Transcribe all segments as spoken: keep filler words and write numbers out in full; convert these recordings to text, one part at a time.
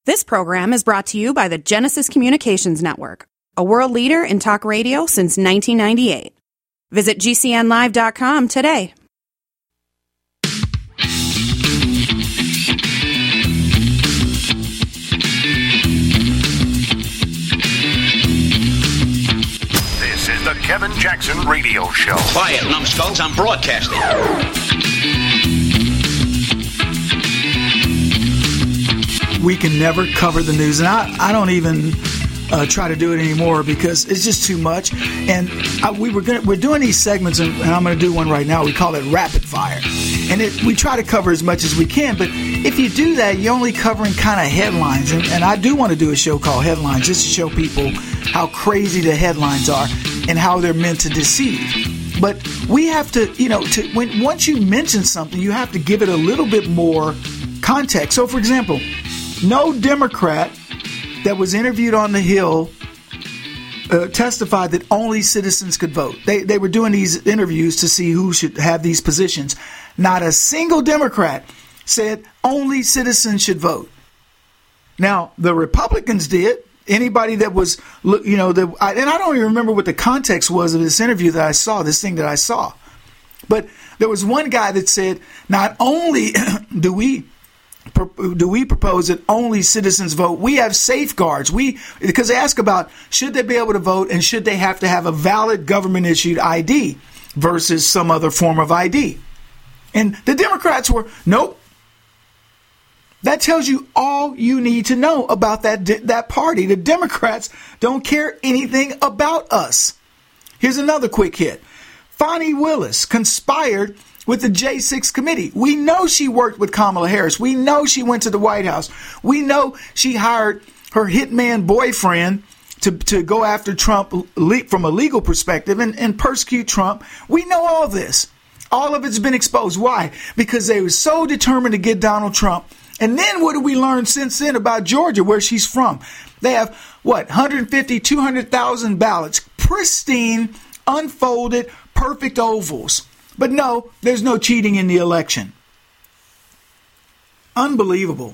This program is brought to you by the Genesis Communications Network, a world leader in talk radio since nineteen ninety-eight. Visit G C N live dot com today. This is the Kevin Jackson Radio Show. Quiet, numbskulls, I'm broadcasting. We can never cover the news, and I, I don't even uh, try to do it anymore because it's just too much. And I, we were gonna, we're doing these segments, and, and I'm going to do one right now. We call it Rapid Fire, and it, we try to cover as much as we can. But if you do that, you're only covering kind of headlines, and, and I do want to do a show called Headlines just to show people how crazy the headlines are and how they're meant to deceive. But we have to, you know, to when once you mention something, you have to give it a little bit more context. So, for example, no Democrat that was interviewed on the Hill uh, testified that only citizens could vote. They they were doing these interviews to see who should have these positions. Not a single Democrat said only citizens should vote. Now, the Republicans did. Anybody that was, you know, the, I, and I don't even remember what the context was of this interview that I saw, this thing that I saw. But there was one guy that said, not only do we do we propose that only citizens vote, we have safeguards. We because they ask about should they be able to vote and should they have to have a valid government-issued I D versus some other form of I D. And the Democrats were, nope. That tells you all you need to know about that that party. The Democrats don't care anything about us. Here's another quick hit. Fani Willis conspired with the J six committee. We know she worked with Kamala Harris. We know she went to the White House. We know she hired her hitman boyfriend to, to go after Trump from a legal perspective and, and persecute Trump. We know all this. All of it's been exposed. Why? Because they were so determined to get Donald Trump. And then what did we learn since then about Georgia, where she's from? They have, what, one hundred fifty, two hundred thousand ballots, pristine, unfolded, perfect ovals. But no, there's no cheating in the election. Unbelievable.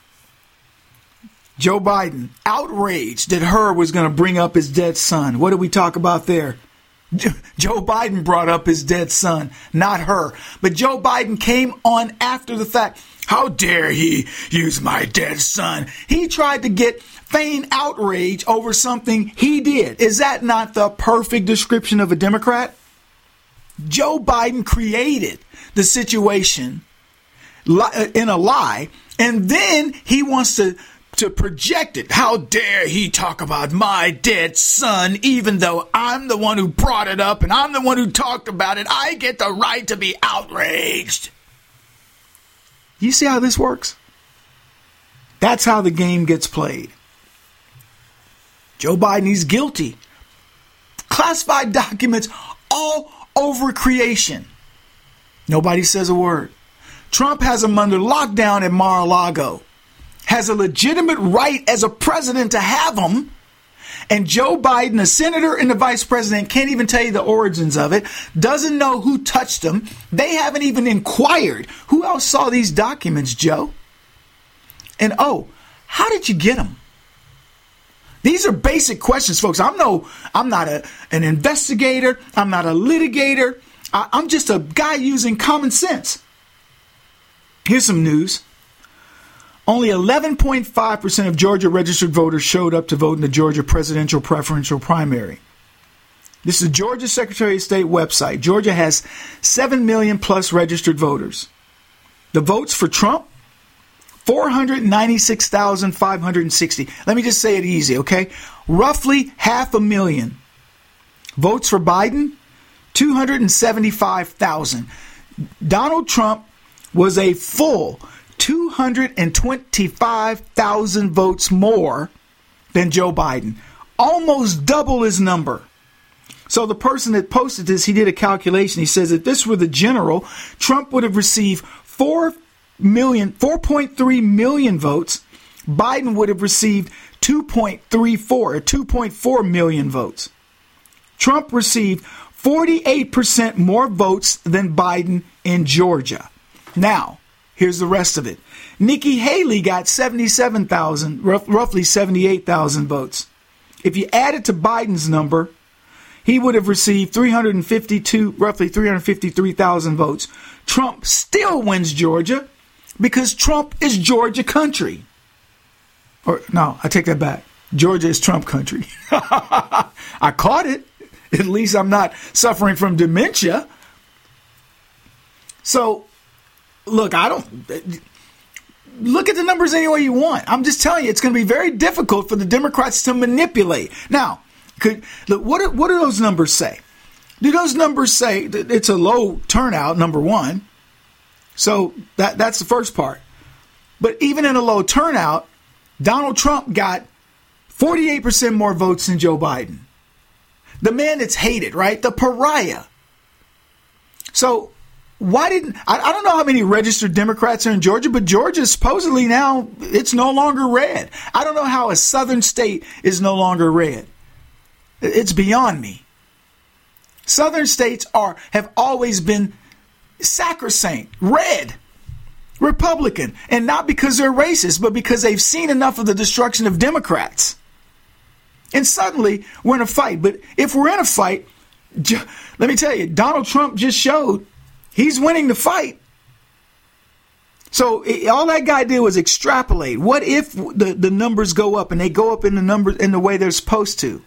Joe Biden, outraged that Hur was going to bring up his dead son. What did we talk about there? Joe Biden brought up his dead son, not her. But Joe Biden came on after the fact. How dare he use my dead son? He tried to get feign outrage over something he did. Is that not the perfect description of a Democrat? Joe Biden created the situation in a lie, and then he wants to, to project it. How dare he talk about my dead son, even though I'm the one who brought it up and I'm the one who talked about it. I get the right to be outraged. You see how this works? That's how the game gets played. Joe Biden, he's guilty. Classified documents all over creation. Nobody says a word. Trump has him under lockdown at Mar-a-Lago. Has a legitimate right as a president to have him. And Joe Biden, the senator and the vice president, can't even tell you the origins of it. Doesn't know who touched them. They haven't even inquired. Who else saw these documents, Joe? And oh, how did you get them? These are basic questions, folks. I'm no, I'm not a, an investigator. I'm not a litigator. I, I'm just a guy using common sense. Here's some news. Only eleven point five percent of Georgia registered voters showed up to vote in the Georgia presidential preferential primary. This is Georgia Secretary of State website. Georgia has seven million plus registered voters. The votes for Trump, four hundred ninety-six thousand five hundred sixty. Let me just say it easy, okay? Roughly half a million. Votes for Biden, two hundred seventy-five thousand. Donald Trump was a full two hundred twenty-five thousand votes more than Joe Biden. Almost double his number. So the person that posted this, he did a calculation. He says if this were the general, Trump would have received four million, four point three million votes. Biden would have received two point three four or two point four million votes. Trump received forty-eight percent more votes than Biden in Georgia. Now, Here's the rest of it. Nikki Haley got seventy-seven thousand, roughly seventy-eight thousand votes. If you add it to Biden's number, he would have received three hundred fifty-two, roughly three hundred fifty-three thousand votes. Trump still wins Georgia because Trump is Georgia country. Or no, I take that back. Georgia is Trump country. I caught it. At least I'm not suffering from dementia. So, look, I don't... Look at the numbers any way you want. I'm just telling you, it's going to be very difficult for the Democrats to manipulate. Now, could, look, what do, what do those numbers say? Do those numbers say that it's a low turnout, number one? So that that's the first part. But even in a low turnout, Donald Trump got forty-eight percent more votes than Joe Biden. The man that's hated, right? The pariah. So why didn't, I, I don't know how many registered Democrats are in Georgia, but Georgia supposedly now, it's no longer red. I don't know how a southern state is no longer red. It's beyond me. Southern states are, have always been sacrosanct, red, Republican, and not because they're racist, but because they've seen enough of the destruction of Democrats. And suddenly we're in a fight. But if we're in a fight, let me tell you, Donald Trump just showed he's winning the fight. So it, all that guy did was extrapolate. What if the, the numbers go up and they go up in the numbers in the way they're supposed to?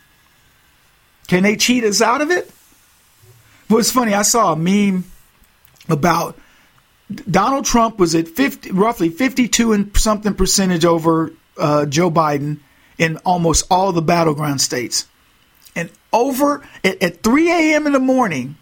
Can they cheat us out of it? Well, it's funny. I saw a meme about Donald Trump was at fifty, roughly fifty-two and something percentage over uh, Joe Biden in almost all the battleground states. And over at, at three a.m. in the morning,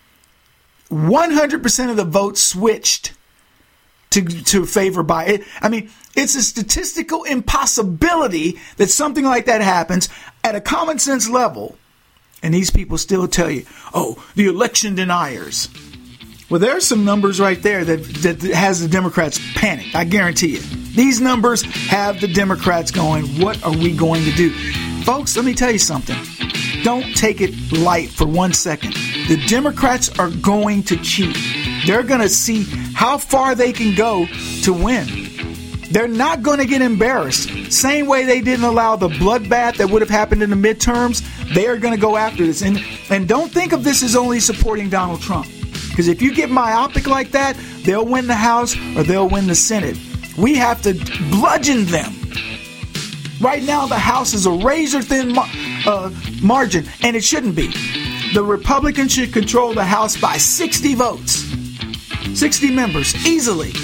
one hundred percent of the votes switched to to favor Biden. I mean, it's a statistical impossibility that something like that happens at a common sense level. And these people still tell you, oh, the election deniers. Well, there's some numbers right there that, that has the Democrats panicked. I guarantee you. These numbers have the Democrats going, what are we going to do? Folks, let me tell you something. Don't take it light for one second. The Democrats are going to cheat. They're going to see how far they can go to win. They're not going to get embarrassed. Same way they didn't allow the bloodbath that would have happened in the midterms, they are going to go after this. And, and don't think of this as only supporting Donald Trump. Because if you get myopic like that, they'll win the House or they'll win the Senate. We have to bludgeon them. Right now, the House is a razor-thin mar- uh, margin, and it shouldn't be. The Republicans should control the House by sixty votes. sixty members, easily.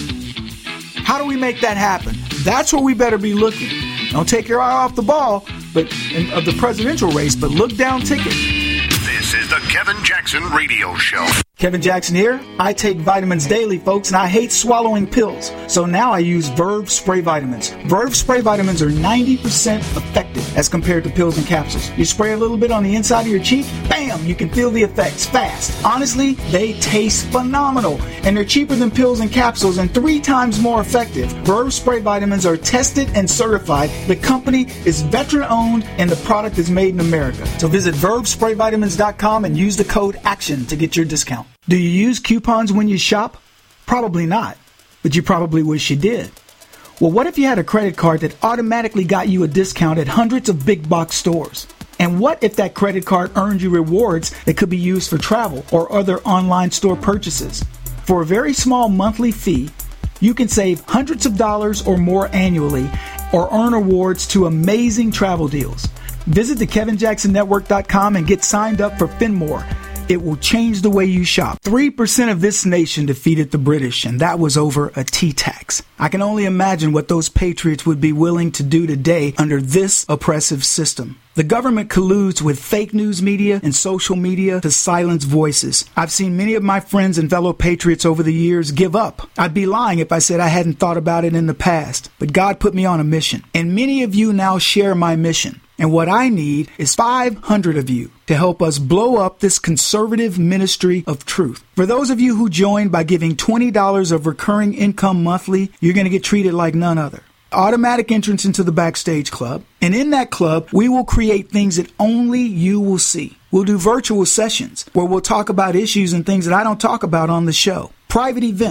How do we make that happen? That's where we better be looking. Don't take your eye off the ball but in, of the presidential race, but look down ticket. This is the Kevin Jackson Radio Show. Kevin Jackson here. I take vitamins daily, folks, and I hate swallowing pills. So now I use Verve Spray Vitamins. Verve Spray Vitamins are ninety percent effective as compared to pills and capsules. You spray a little bit on the inside of your cheek, bam, you can feel the effects fast. Honestly, they taste phenomenal, and they're cheaper than pills and capsules and three times more effective. Verve Spray Vitamins are tested and certified. The company is veteran-owned, and the product is made in America. So visit verve spray vitamins dot com and use the code ACTION to get your discount. Do you use coupons when you shop? Probably not, but you probably wish you did. Well, what if you had a credit card that automatically got you a discount at hundreds of big box stores? And what if that credit card earned you rewards that could be used for travel or other online store purchases? For a very small monthly fee, you can save hundreds of dollars or more annually or earn awards to amazing travel deals. Visit the kevin jackson network dot com and get signed up for Finmore. It will change the way you shop. three percent of this nation defeated the British, and that was over a tea tax. I can only imagine what those patriots would be willing to do today under this oppressive system. The government colludes with fake news media and social media to silence voices. I've seen many of my friends and fellow patriots over the years give up. I'd be lying if I said I hadn't thought about it in the past, but God put me on a mission, and many of you now share my mission. And what I need is five hundred of you to help us blow up this conservative ministry of truth. For those of you who join by giving twenty dollars of recurring income monthly, you're going to get treated like none other. Automatic entrance into the Backstage Club. And in that club, we will create things that only you will see. We'll do virtual sessions where we'll talk about issues and things that I don't talk about on the show. Private events.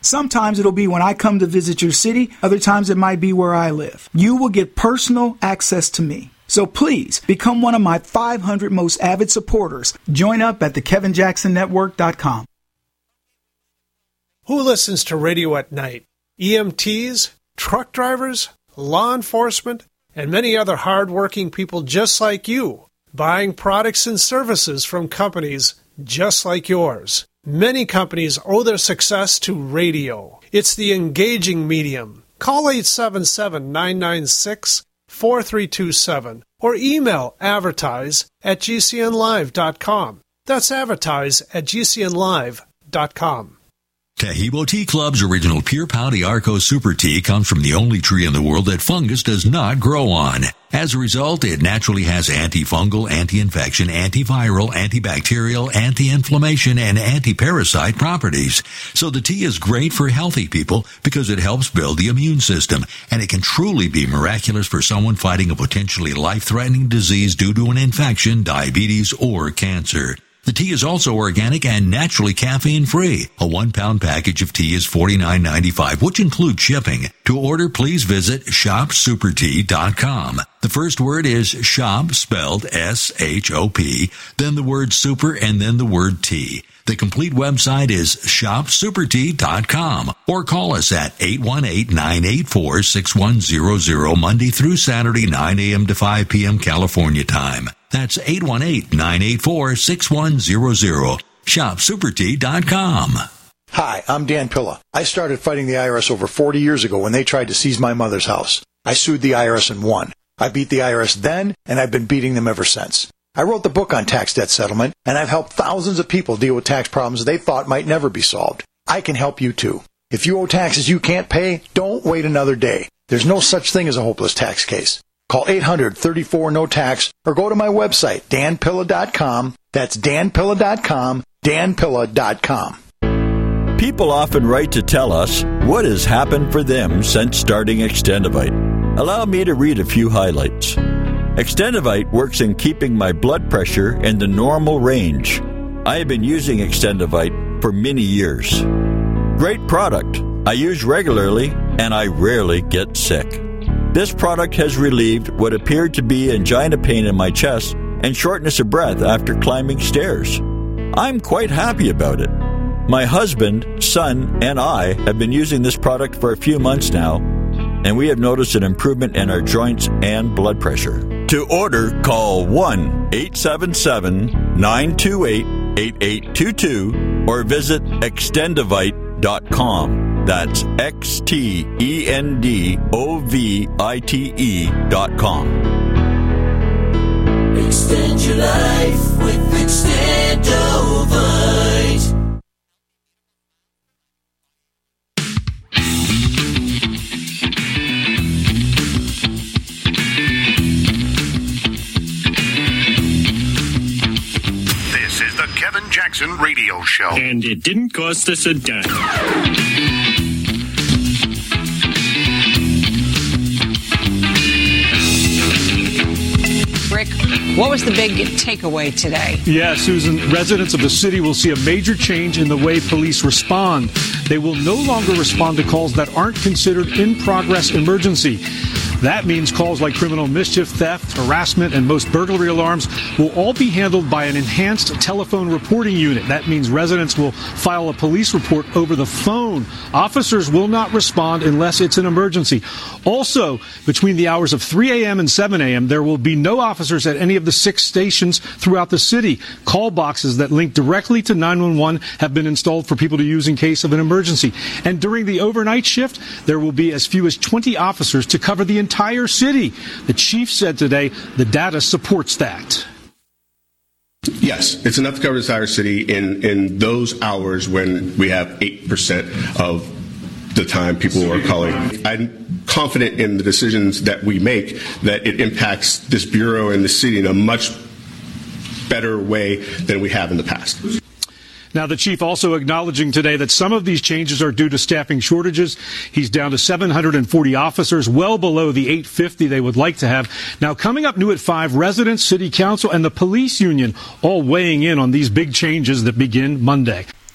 Sometimes it'll be when I come to visit your city. Other times it might be where I live. You will get personal access to me. So please become one of my five hundred most avid supporters. Join up at the kevin jackson network dot com. Who listens to radio at night? E M Ts, truck drivers, law enforcement, and many other hard-working people just like you, buying products and services from companies just like yours. Many companies owe their success to radio. It's the engaging medium. Call eight seven seven, nine nine six, four three two seven or email advertise at g c n live dot com. That's advertise at g c n live dot com. Tahibo Tea Club's original Pure Pau Arco Super Tea comes from the only tree in the world that fungus does not grow on. As a result, it naturally has antifungal, anti-infection, antiviral, antibacterial, anti-inflammation, and anti-parasite properties. So the tea is great for healthy people because it helps build the immune system, and it can truly be miraculous for someone fighting a potentially life-threatening disease due to an infection, diabetes, or cancer. The tea is also organic and naturally caffeine-free. A one-pound package of tea is forty-nine ninety-five, which includes shipping. To order, please visit shop super tea dot com. The first word is shop, spelled S H O P, then the word super, and then the word tea. The complete website is shop super tea dot com or call us at eight one eight, nine eight four, six one zero zero Monday through Saturday, nine a.m. to five p.m. California time. That's eight one eight, nine eight four, six one zero zero. shop super tea dot com. Hi, I'm Dan Pilla. I started fighting the I R S over forty years ago when they tried to seize my mother's house. I sued the I R S and won. I beat the I R S then, and I've been beating them ever since. I wrote the book on tax debt settlement, and I've helped thousands of people deal with tax problems they thought might never be solved. I can help you too. If you owe taxes you can't pay, don't wait another day. There's no such thing as a hopeless tax case. Call eight hundred, thirty-four, no tax or go to my website, dan pilla dot com. That's dan pilla dot com, dan pilla dot com. People often write to tell us what has happened for them since starting Extendivite. Allow me to read a few highlights. Extendivite works in keeping my blood pressure in the normal range. I have been using Extendivite for many years. Great product. I use regularly and I rarely get sick. This product has relieved what appeared to be angina pain in my chest and shortness of breath after climbing stairs. I'm quite happy about it. My husband, son, and I have been using this product for a few months now, and we have noticed an improvement in our joints and blood pressure. To order, call one eight seven seven, nine two eight, eight eight two two or visit extendivite dot com. That's X T E N D O V I T E dot com. Extend your life with Extendivite. Kevin Jackson Radio Show. And it didn't cost us a dime. Rick, what was the big takeaway today? Yeah, Susan, residents of the city will see a major change in the way police respond. They will no longer respond to calls that aren't considered in-progress emergency. That means calls like criminal mischief, theft, harassment, and most burglary alarms will all be handled by an enhanced telephone reporting unit. That means residents will file a police report over the phone. Officers will not respond unless it's an emergency. Also, between the hours of three a.m. and seven a.m., there will be no officers at any of the six stations throughout the city. Call boxes that link directly to nine one one have been installed for people to use in case of an emergency. And during the overnight shift, there will be as few as twenty officers to cover the entire city. The chief said today the data supports that. Yes, it's enough to cover the entire city in, in those hours when we have eight percent of the time people are calling. I'm confident in the decisions that we make that it impacts this bureau and the city in a much better way than we have in the past. Now, the chief also acknowledging today that some of these changes are due to staffing shortages. He's down to seven hundred forty officers, well below the eight hundred fifty they would like to have. Now, coming up new at five, residents, city council, and the police union all weighing in on these big changes that begin Monday.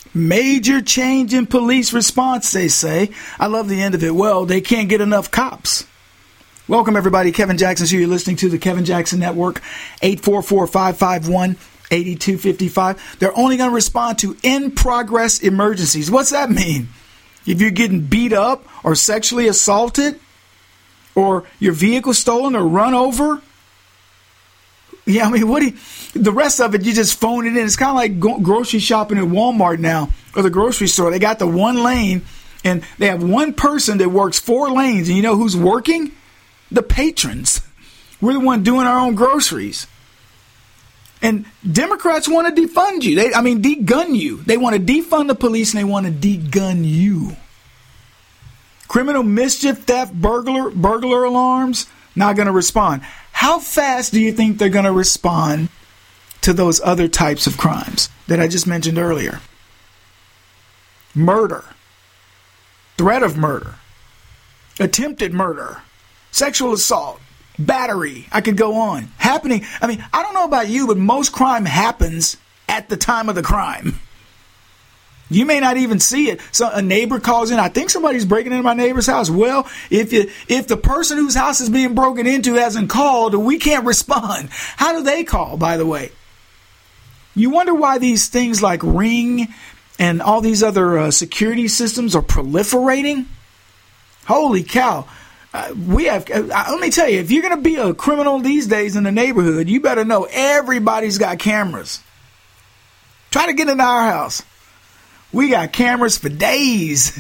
Major change in police response, they say. I love the end of it. Well, they can't get enough cops. Welcome, everybody. Kevin Jackson here. You're listening to the Kevin Jackson Network. eight four four, five five one, eight two five five. They're only going to respond to in-progress emergencies. What's that mean? If you're getting beat up or sexually assaulted or your vehicle stolen or run over. Yeah, I mean, what do you, the rest of it, you just phone it in. It's kind of like go, grocery shopping at Walmart now or the grocery store. They got the one lane and they have one person that works four lanes. And you know who's working? The patrons. We're the one doing our own groceries. And Democrats want to defund you. They, I mean, de-gun you. They want to defund the police and they want to de-gun you. Criminal mischief, theft, burglar, burglar alarms, not going to respond. How fast do you think they're going to respond to those other types of crimes that I just mentioned earlier? Murder, threat of murder, attempted murder, sexual assault, battery. I could go on. Happening. I mean, I don't know about you, but most crime happens at the time of the crime. You may not even see it. So a neighbor calls in. I think somebody's breaking into my neighbor's house. Well, if you, if the person whose house is being broken into hasn't called, we can't respond. How do they call, by the way? You wonder why these things like Ring and all these other uh, security systems are proliferating? Holy cow. Uh, we have. Uh, let me tell you, if you're going to be a criminal these days in the neighborhood, you better know everybody's got cameras. Try to get into our house. We got cameras for days.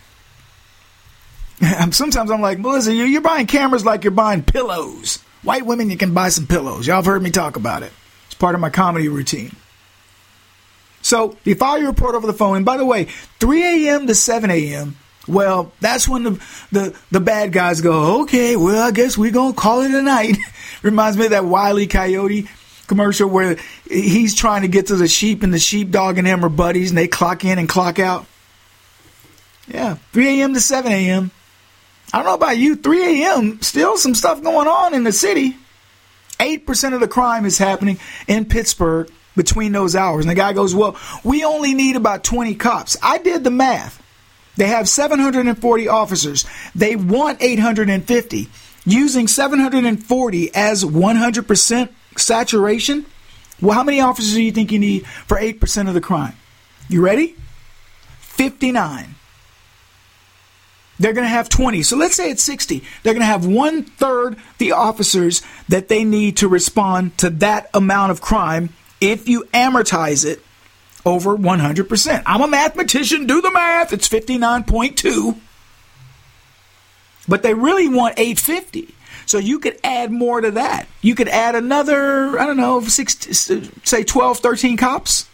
Sometimes I'm like, Melissa, you're buying cameras like you're buying pillows. White women, you can buy some pillows. Y'all have heard me talk about it. It's part of my comedy routine. So you file your report over the phone. And by the way, three a.m. to seven a.m., well, that's when the, the, the bad guys go, okay, well, I guess we're going to call it a night. Reminds me of that Wile E. Coyote commercial where he's trying to get to the sheep and the sheepdog and him are buddies and they clock in and clock out. Yeah, three a.m. to seven a.m. I don't know about you, three a.m., still some stuff going on in the city. eight percent of the crime is happening in Pittsburgh between those hours. And the guy goes, well, we only need about twenty cops. I did the math. They have seven hundred forty officers. They want eight hundred fifty. Using seven hundred forty as one hundred percent saturation, well, how many officers do you think you need for eight percent of the crime? You ready? fifty-nine. They're going to have twenty. So let's say it's sixty. They're going to have one-third the officers that they need to respond to that amount of crime if you amortize it over one hundred percent. I'm a mathematician. Do the math. It's fifty-nine point two. But they really want eight hundred fifty. So you could add more to that. You could add another, I don't know, six, say twelve, thirteen cops.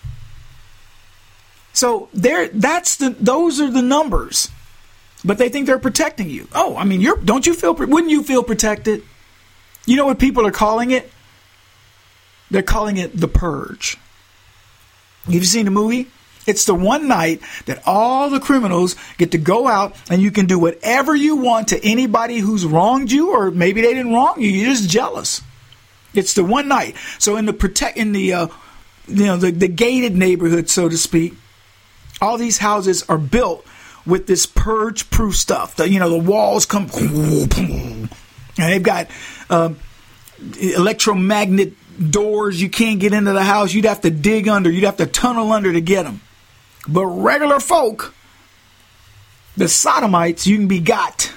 So there, that's the, those are the numbers. But they think they're protecting you. Oh, I mean, you're, don't you feel, wouldn't you feel protected? You know what people are calling it? They're calling it the purge. Have you seen the movie? It's the one night that all the criminals get to go out and you can do whatever you want to anybody who's wronged you, or maybe they didn't wrong you. You're just jealous. It's the one night. So in the protect in the uh, you know the, the gated neighborhood, so to speak, all these houses are built with this purge-proof stuff. The, you know the walls come and they've got uh, electromagnet doors. You can't get into the house. You'd have to dig under. You'd have to tunnel under to get them. But regular folk, the sodomites, you can be got.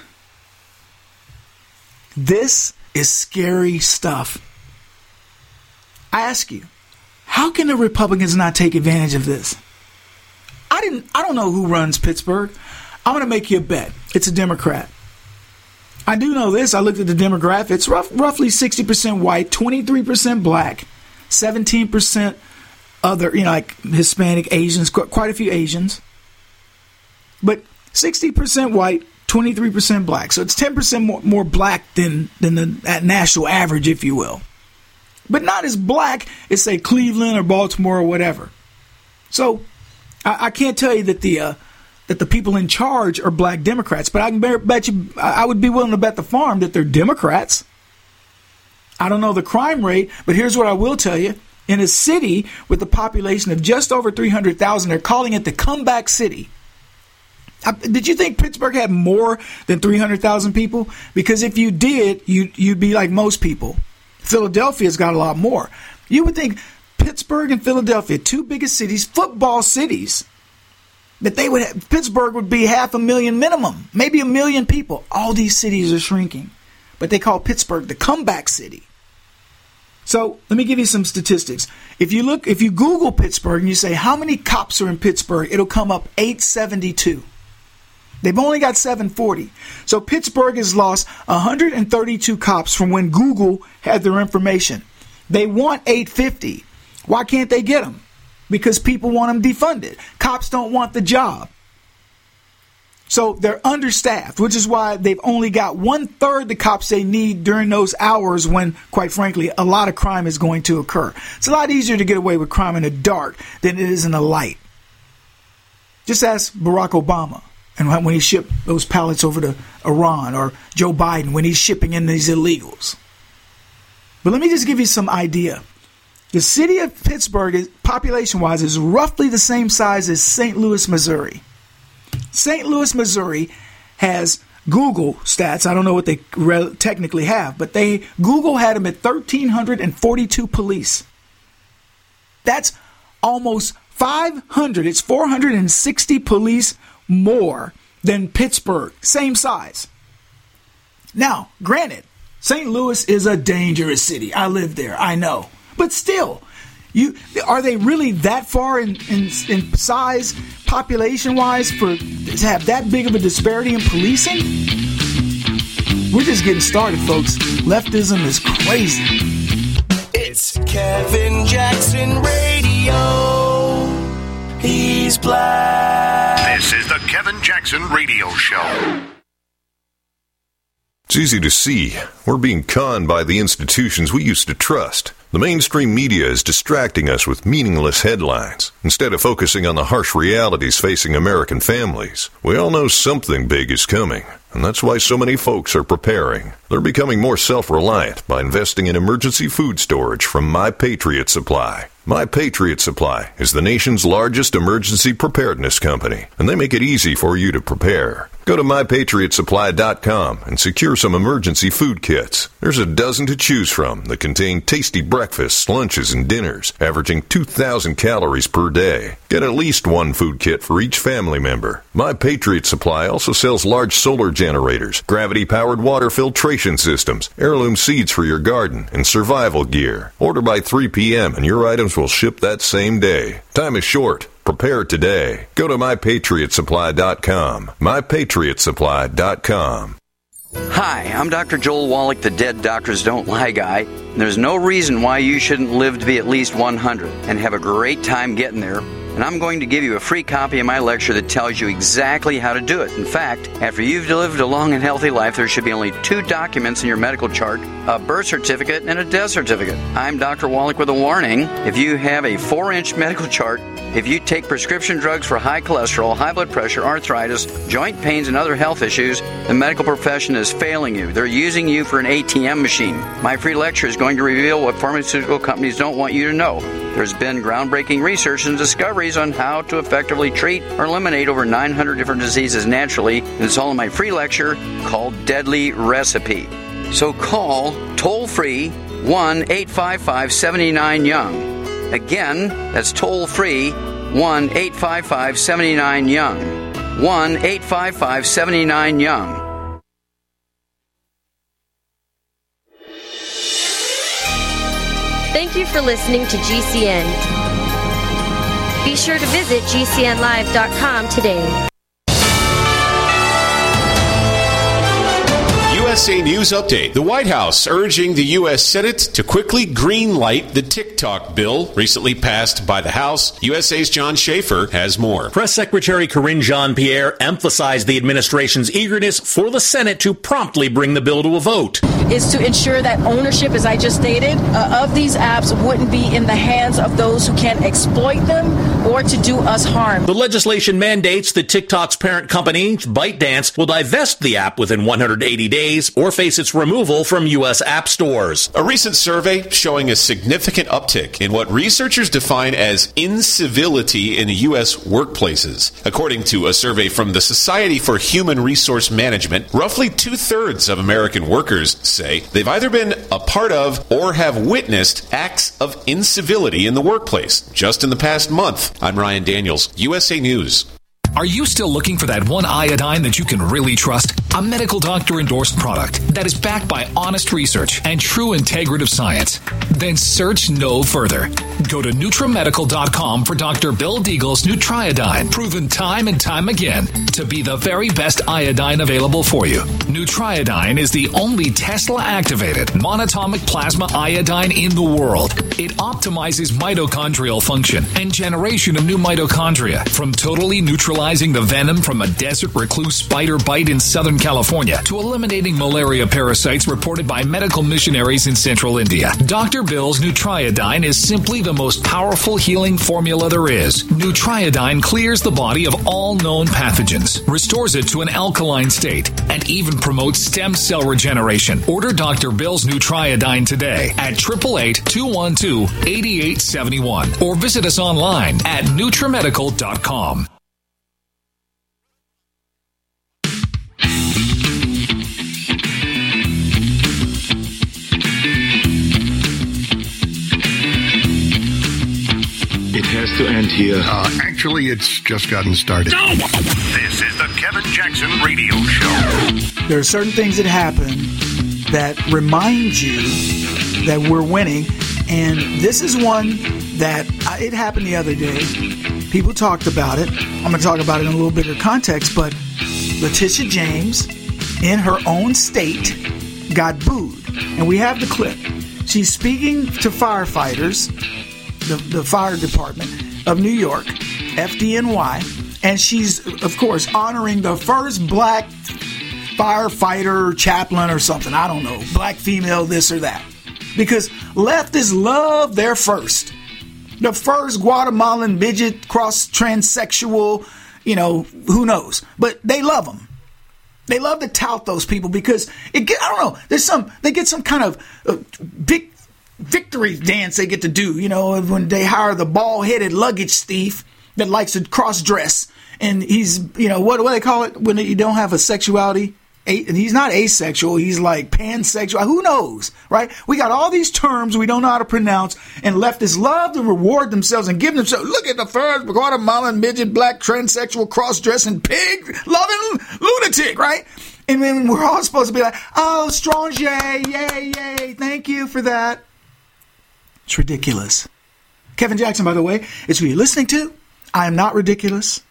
This is scary stuff. I ask you, how can the Republicans not take advantage of this? I didn't. I don't know who runs Pittsburgh. I'm going to make you a bet. It's a Democrat. I do know this. I looked at the demographics. It's rough, roughly sixty percent white, twenty-three percent black, seventeen percent other, you know, like Hispanic, Asians, quite a few Asians. But sixty percent white, twenty-three percent black. So it's ten percent more, more black than, than the that national average, if you will. But not as black as, say, Cleveland or Baltimore or whatever. So I, I can't tell you that the uh, that the people in charge are black Democrats, but I can bet you, I would be willing to bet the farm that they're Democrats. I don't know the crime rate, but here's what I will tell you. in a city with a population of just over three hundred thousand. They're calling it the comeback city. Did you think Pittsburgh had more than three hundred thousand people? Because if you did, you, you'd be like most people. Philadelphia's got a lot more. You would think Pittsburgh and Philadelphia, two biggest cities, football cities, that they would have, Pittsburgh would be half a million minimum, maybe a million people. All these cities are shrinking, but they call Pittsburgh the comeback city. So let me give you some statistics. If you look, if you Google Pittsburgh and you say how many cops are in Pittsburgh, it'll come up eight seventy-two. They've only got seven forty. So Pittsburgh has lost one hundred thirty-two cops from when Google had their information. They want eight fifty. Why can't they get them? Because people want them defunded. Cops don't want the job. So they're understaffed, which is why they've only got one third the cops they need during those hours when, quite frankly, a lot of crime is going to occur. It's a lot easier to get away with crime in the dark than it is in the light. Just ask Barack Obama and when he shipped those pallets over to Iran, or Joe Biden when he's shipping in these illegals. But let me just give you some idea. The city of Pittsburgh, is, population-wise, is roughly the same size as Saint Louis, Missouri. Saint Louis, Missouri has Google stats. I don't know what they re- technically have, but they Google had them at one thousand three hundred forty-two police. That's almost five hundred. It's four hundred sixty police more than Pittsburgh. Same size. Now, granted, Saint Louis is a dangerous city. I live there. I know. But still, you are they really that far in, in, in size, population-wise, for to have that big of a disparity in policing? We're just getting started, folks. Leftism is crazy. It's Kevin Jackson Radio. He's black. This is the Kevin Jackson Radio Show. It's easy to see. We're being conned by the institutions we used to trust. The mainstream media is distracting us with meaningless headlines instead of focusing on the harsh realities facing American families. We all know something big is coming, and that's why so many folks are preparing. They're becoming more self-reliant by investing in emergency food storage from My Patriot Supply. My Patriot Supply is the nation's largest emergency preparedness company, and they make it easy for you to prepare. Go to my patriot supply dot com and secure some emergency food kits. There's a dozen to choose from that contain tasty breakfasts, lunches, and dinners, averaging two thousand calories per day. Get at least one food kit for each family member. My Patriot Supply also sells large solar generators, gravity-powered water filtration systems, heirloom seeds for your garden, and survival gear. Order by three p.m. and your items will ship that same day. Time is short. Prepare today. Go to my patriot supply dot com. my patriot supply dot com. Hi, I'm Doctor Joel Wallach, the Dead Doctors Don't Lie guy. There's no reason why you shouldn't live to be at least one hundred and have a great time getting there. And I'm going to give you a free copy of my lecture that tells you exactly how to do it. In fact, after you've lived a long and healthy life, there should be only two documents in your medical chart, a birth certificate and a death certificate. I'm Doctor Wallach with a warning. If you have a four-inch medical chart, if you take prescription drugs for high cholesterol, high blood pressure, arthritis, joint pains, and other health issues, the medical profession is failing you. They're using you for an A T M machine. My free lecture is going to reveal what pharmaceutical companies don't want you to know. There's been groundbreaking research and discoveries on how to effectively treat or eliminate over nine hundred different diseases naturally, and it's all in my free lecture called Deadly Recipe. So call toll-free one eight five five, seven nine, young. Again, that's toll-free one eight five five, seven nine, young. one eight five five, seven nine, young. Thank you for listening to G C N. Be sure to visit G C N live dot com today. U S A News Update. The White House urging the U S Senate to quickly green-light the TikTok bill recently passed by the House. U S A's John Schaefer has more. Press Secretary Karine Jean-Pierre emphasized the administration's eagerness for the Senate to promptly bring the bill to a vote. Is to ensure that ownership, as I just stated, uh, of these apps wouldn't be in the hands of those who can exploit them or to do us harm. The legislation mandates that TikTok's parent company, ByteDance, will divest the app within one hundred eighty days policies or face its removal from U S app stores. A recent survey showing a significant uptick in what researchers define as incivility in U S workplaces. According to a survey from the Society for Human Resource Management, roughly two-thirds of American workers say they've either been a part of or have witnessed acts of incivility in the workplace just in the past month. I'm Ryan Daniels, U S A News. Are you still looking for that one iodine that you can really trust? A medical doctor-endorsed product that is backed by honest research and true integrative science? Then search no further. Go to Nutramedical dot com for Doctor Bill Deagle's Nutriodine, proven time and time again to be the very best iodine available for you. Nutriodine is the only Tesla-activated monatomic plasma iodine in the world. It optimizes mitochondrial function and generation of new mitochondria from totally neutralizing the venom from a desert recluse spider bite in Southern California to eliminating malaria parasites reported by medical missionaries in central India. Doctor Bill's Nutriodine is simply the most powerful healing formula there is. Nutriodine clears the body of all known pathogens, restores it to an alkaline state, and even promotes stem cell regeneration. Order Doctor Bill's Nutriodine today at eight eight eight, two one two, eight eight seven one or visit us online at Nutramedical dot com. It has to end here. Uh, actually, it's just gotten started. No! This is the Kevin Jackson Radio Show. There are certain things that happen that remind you that we're winning, and this is one that uh, it happened the other day. People talked about it. I'm going to talk about it in a little bigger context, but Letitia James, in her own state, got booed. And we have the clip. She's speaking to firefighters, The, the fire department of New York, F D N Y, and she's, of course, honoring the first black firefighter, chaplain or something. I don't know. Black female, this or that. Because leftists love their first. The first Guatemalan midget, cross transsexual, you know, who knows. But they love them. They love to tout those people because, it get, I don't know, there's some, they get some kind of uh, big victory dance they get to do, you know, when they hire the bald-headed luggage thief that likes to cross-dress. And he's, you know, what, what do they call it when you don't have a sexuality? A, and he's not asexual. He's like pansexual. Who knows, right? We got all these terms we don't know how to pronounce, and leftists love to reward themselves and give themselves, look at the first Guatemalan midget, black, transsexual, cross-dressing, pig-loving lunatic, right? And then we're all supposed to be like, oh, strong yay, yay, yay, thank you for that. It's ridiculous. Kevin Jackson, by the way, is who you're listening to. I am not ridiculous.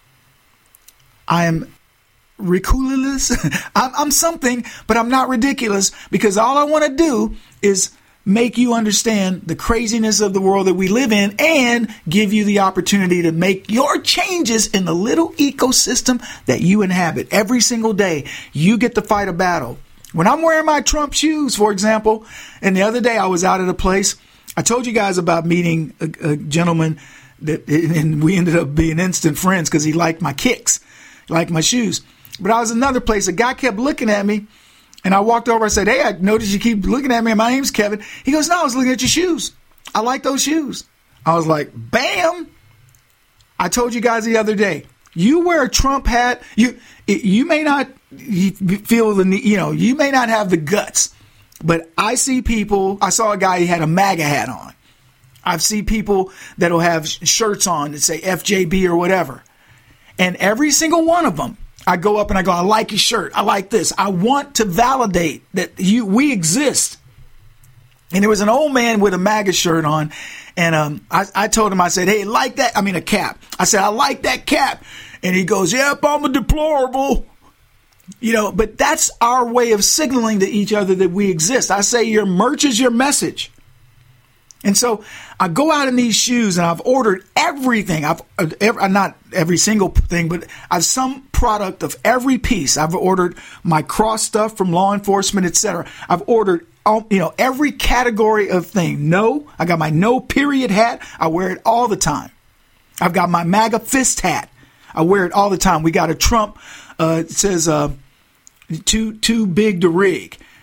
I am ridiculous. I'm, I'm something, but I'm not ridiculous because all I want to do is make you understand the craziness of the world that we live in and give you the opportunity to make your changes in the little ecosystem that you inhabit. Every single day, you get to fight a battle. When I'm wearing my Trump shoes, for example, and the other day I was out at a place, I told you guys about meeting a, a gentleman that, and we ended up being instant friends because he liked my kicks, liked my shoes. But I was in another place. A guy kept looking at me, and I walked over. I said, hey, I noticed you keep looking at me. My name's Kevin. He goes, no, I was looking at your shoes. I like those shoes. I was like, bam. I told you guys the other day, you wear a Trump hat. You you may not feel the, you know, you may not have the guts. But I see people, I saw a guy, he had a MAGA hat on. I've seen people that'll have shirts on that say F J B or whatever. And every single one of them, I go up and I go, I like your shirt. I like this. I want to validate that you we exist. And there was an old man with a MAGA shirt on. And um, I, I told him, I said, hey, like that. I mean, a cap. I said, I like that cap. And he goes, yep, I'm a deplorable. You know, but that's our way of signaling to each other that we exist. I say your merch is your message. And so I go out in these shoes and I've ordered everything. I've every, not every single thing, but I've some product of every piece. I've ordered my cross stuff from law enforcement, et cetera. I've ordered, all, you know, every category of thing. No, I got my no period hat. I wear it all the time. I've got my MAGA fist hat. I wear it all the time. We got a Trump. Uh, it says uh, too too big to rig.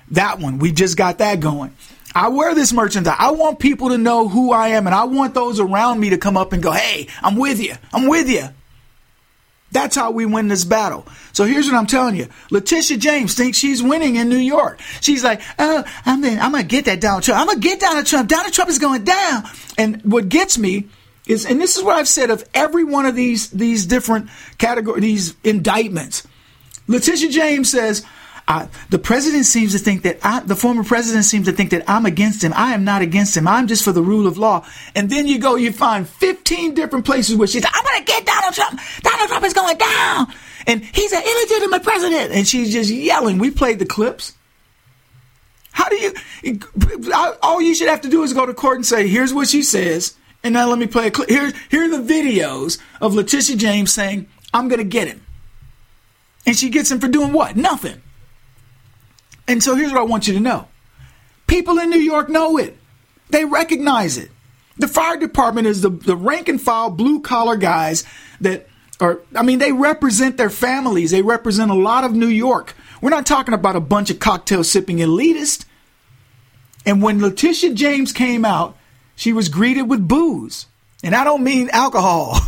That one, we just got that going. I wear this merchandise. I want people to know who I am, and I want those around me to come up and go, hey, I'm with you. I'm with you. That's how we win this battle. So here's what I'm telling you. Letitia James thinks she's winning in New York. She's like, oh, I'm, I'm going to get that Donald Trump. I'm going to get Donald Trump. Donald Trump is going down. And what gets me is, and this is what I've said of every one of these, these different categories, these indictments. Letitia James says, Uh, the president seems to think that I, the former president seems to think that I'm against him. I am not against him. I'm just for the rule of law. And then you go, you find fifteen different places where she's like, I'm going to get Donald Trump. Donald Trump is going down. And he's an illegitimate president. And she's just yelling. We played the clips. How do you, all you should have to do is go to court and say, here's what she says. And now let me play a clip. Here, here are the videos of Letitia James saying, I'm going to get him. And she gets him for doing what? Nothing. And so here's what I want you to know. People in New York know it. They recognize it. The fire department is the, the rank and file blue collar guys that are, I mean, they represent their families. They represent a lot of New York. We're not talking about a bunch of cocktail sipping elitists. And when Letitia James came out, she was greeted with boos. And I don't mean alcohol.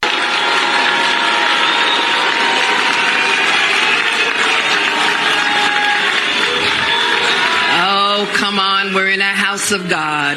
Oh, come on. We're in a house of God.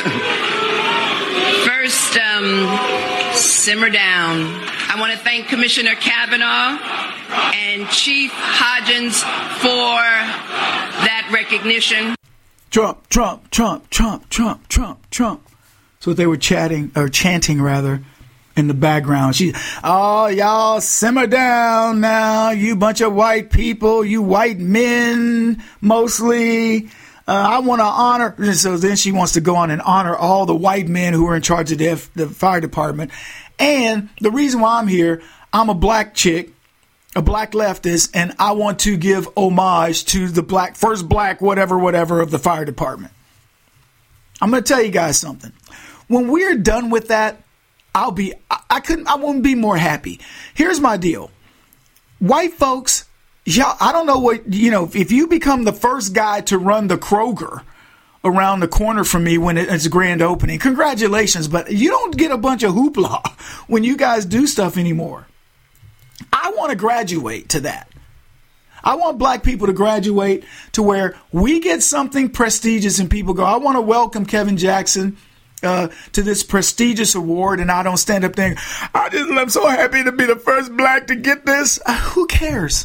First, um, simmer down. I want to thank Commissioner Kavanaugh and Chief Hodgins for that recognition. Trump, Trump, Trump, Trump, Trump, Trump, Trump. That's what they were chatting, or chanting rather, in the background. She, oh, y'all simmer down now, you bunch of white people, you white men, mostly. Uh, I want to honor. And so then she wants to go on and honor all the white men who are in charge of the, F, the fire department. And the reason why I'm here, I'm a black chick, a black leftist, and I want to give homage to the black, first black, whatever, whatever of the fire department. I'm going to tell you guys something. When we're done with that, I'll be, I, I couldn't, I won't be more happy. Here's my deal. White folks, y'all, I don't know what, you know, if you become the first guy to run the Kroger around the corner from me when it's a grand opening, congratulations, but you don't get a bunch of hoopla when you guys do stuff anymore. I want to graduate to that. I want black people to graduate to where we get something prestigious and people go, I want to welcome Kevin Jackson uh, to this prestigious award, and I don't stand up there, I just, I'm so happy to be the first black to get this. Uh, who cares?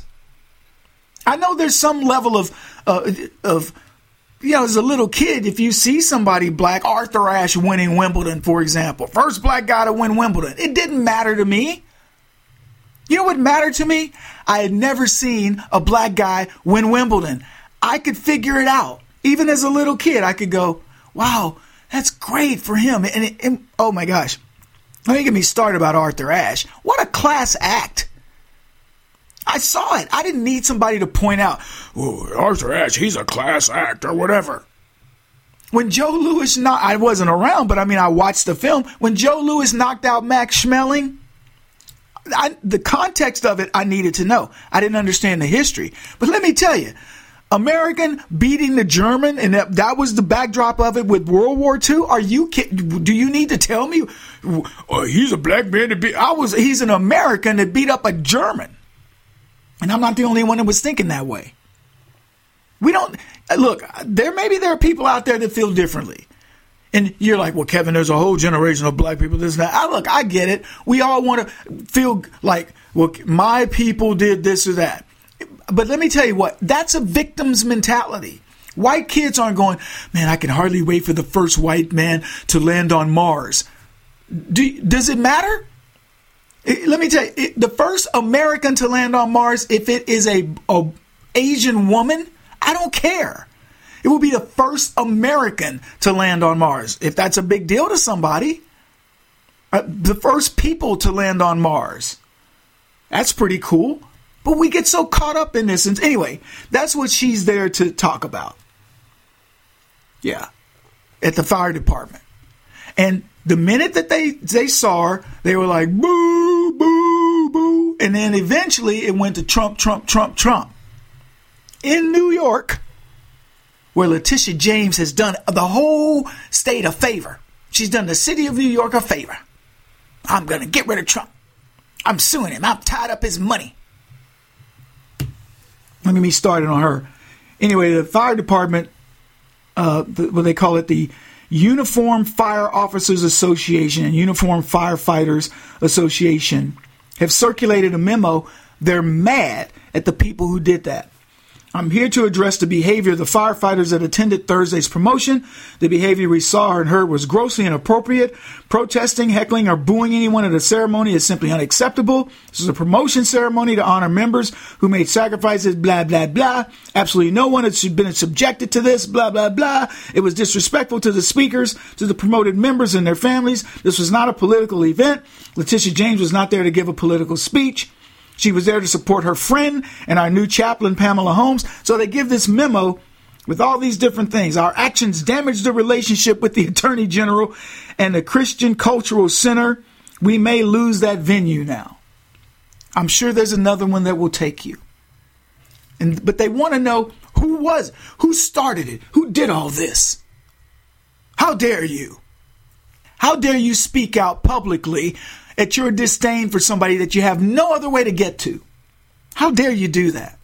I know there's some level of, uh, of, you know, as a little kid, if you see somebody black, Arthur Ashe winning Wimbledon, for example, first black guy to win Wimbledon, it didn't matter to me. You know what mattered to me? I had never seen a black guy win Wimbledon. I could figure it out. Even as a little kid, I could go, wow, that's great for him. And, it, and oh my gosh, let me get me started about Arthur Ashe. What a class act. I saw it. I didn't need somebody to point out, oh, Arthur Ashe, he's a class act or whatever. When Joe Louis, not, I wasn't around, but I mean, I watched the film. When Joe Louis knocked out Max Schmeling, I, the context of it, I needed to know. I didn't understand the history. But let me tell you, American beating the German, and that, that was the backdrop of it with World War Two. Are you kidding? Do you need to tell me? Oh, he's a black man that beat. I was. He's an American that beat up a German, and I'm not the only one that was thinking that way. We don't look. There maybe there are people out there that feel differently. And you're like, well, Kevin, there's a whole generation of black people. This and that. I, look, I get it. We all want to feel like, well, my people did this or that. But let me tell you what, that's a victim's mentality. White kids aren't going, man, I can hardly wait for the first white man to land on Mars. Do, does it matter? It, let me tell you, it, the first American to land on Mars, if it is a, a Asian woman, I don't care. It will be the first American to land on Mars, if that's a big deal to somebody. Uh, the first people to land on Mars. That's pretty cool. But we get so caught up in this. And anyway, that's what she's there to talk about. Yeah. At the fire department. And the minute that they, they saw her, they were like, boo, boo, boo. And then eventually it went to Trump, Trump, Trump, Trump. In New York, where Letitia James has done the whole state a favor. She's done the city of New York a favor. I'm going to get rid of Trump. I'm suing him. I'm tied up his money. Let me start on her. Anyway, the fire department, uh, the, what they call it, the Uniform Fire Officers Association and Uniform Firefighters Association, have circulated a memo. They're mad at the people who did that. I'm here to address the behavior of the firefighters that attended Thursday's promotion. The behavior we saw and heard was grossly inappropriate. Protesting, heckling, or booing anyone at a ceremony is simply unacceptable. This is a promotion ceremony to honor members who made sacrifices, blah, blah, blah. Absolutely no one has been subjected to this, blah, blah, blah. It was disrespectful to the speakers, to the promoted members and their families. This was not a political event. Letitia James was not there to give a political speech. She was there to support her friend and our new chaplain, Pamela Holmes. So they give this memo with all these different things. Our actions damage the relationship with the Attorney General and the Christian Cultural Center. We may lose that venue now. I'm sure there's another one that will take you. And but they want to know who was, who started it, who did all this. How dare you? How dare you speak out publicly at your disdain for somebody that you have no other way to get to? How dare you do that?